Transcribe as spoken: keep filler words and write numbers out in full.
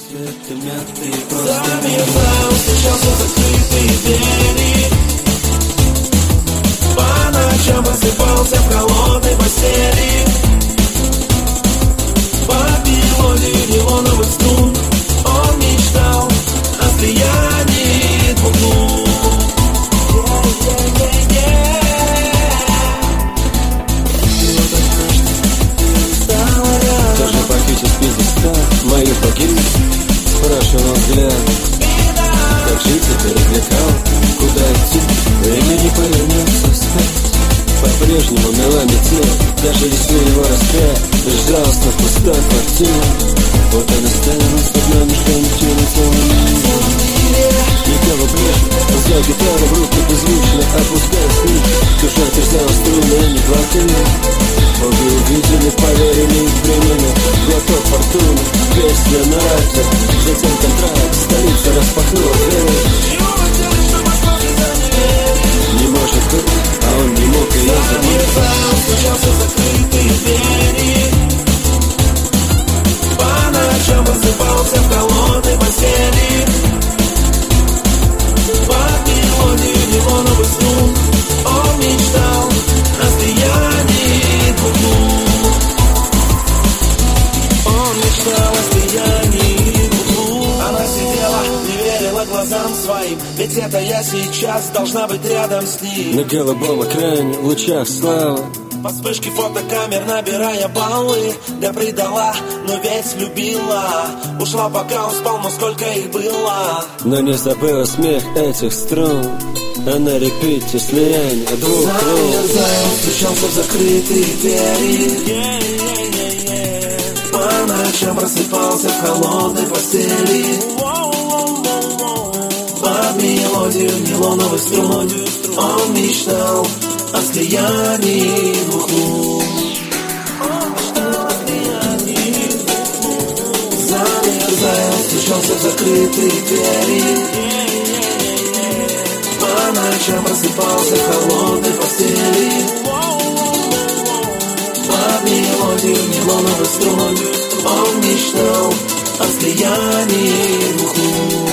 Замерзал, встречался закрытые двери. По ночам просыпался в холодной постели. Под мелодию нейлоновых струн он мечтал о слиянии двух лун. Даже похитить пьедестал моих богинь, спрашивал взгляд, как жить и развлекал, куда идти, время не повернется вспять. По-прежнему мела метель, даже если его распять, безжалостно пустой квартира. Вот она стояла под нами, что ничего не целый. Никого прежде, взял гитару в руки беззвучно, опуская сны. Душа терзала струны, а не плакали. Боги увидели, поверили в времени. Глоток фортуны, песня на радио, затем контракт, столица распахнула дверь. Не может быть, а он не мог ее забыть. Стучался закрытые двери. По ночам просыпался в холодной постели. Под мелодию нейлоновых струн он мечтал о слиянии двух лун. Он мечтал о слиянии двух лун. Она сидела, не верила глазам своим, ведь это я сейчас должна быть рядом с ним. На голубом экране, в лучах славы, по вспышке фотокамер набирая баллы. Я предала, но ведь любила. Ушла, пока он спал, но сколько их было. но не забыла смех этих струн. Она репите слияние двух рук. Замерзая, стучался в закрытые двери. По ночам просыпался в холодной постели. Под мелодию нейлоновых струн он мечтал о слиянии двух лун. Замерзая, стучался в закрытые двери. По ночам просыпался в холодной постели. Под мелодию нейлоновых струн он мечтал о слиянии двух лун.